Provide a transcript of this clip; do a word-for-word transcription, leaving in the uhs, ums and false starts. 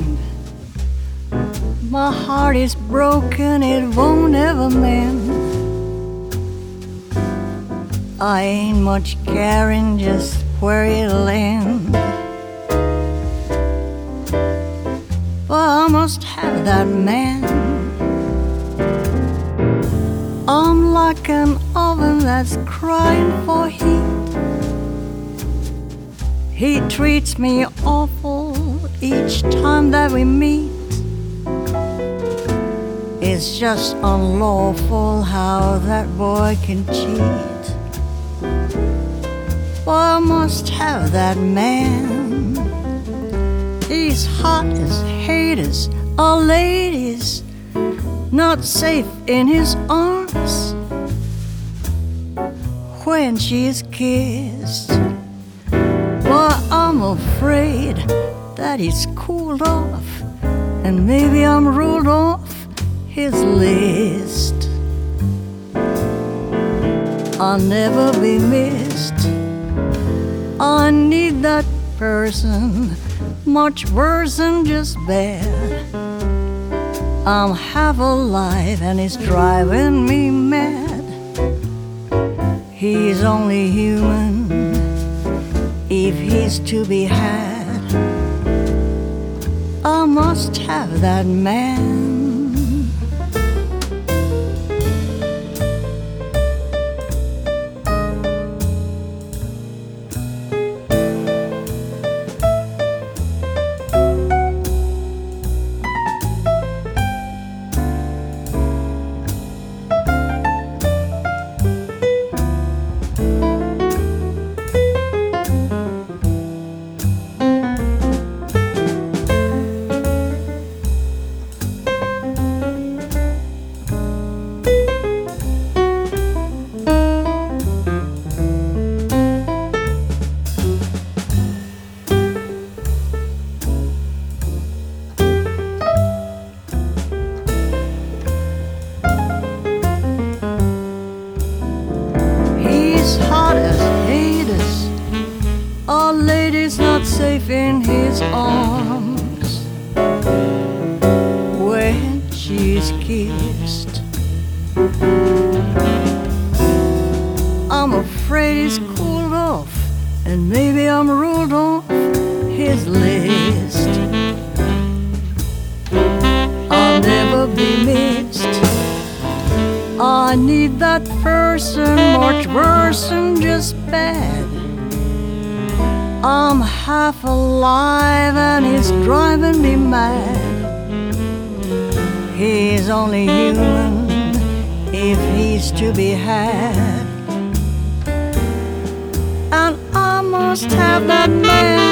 end. My heart is broken, it won't ever mend. I ain't much caring just where it'll end. But I must have that man. I'm like an oven that's crying for heat. He treats me awful each time that we meet. It's just unlawful how that boy can cheat. But I must have that man. He's hot as haters, all ladies, not safe in his arms when she's kissed. But I'm afraid that he's cooled off, and maybe I'm ruled off his list. I'll never be missed. I need that person, much worse than just bad. I'm half alive and it's driving me mad. He's only human if he's to be had. I must have that man. Our lady's not safe in his arms when she's kissed. I'm afraid he's cooled off, and maybe I'm ruled off his list. I'll never be missed. I need that person, much worse than just bad. I'm half alive and it's driving me mad. He's only human if he's to be had. And I must have that man.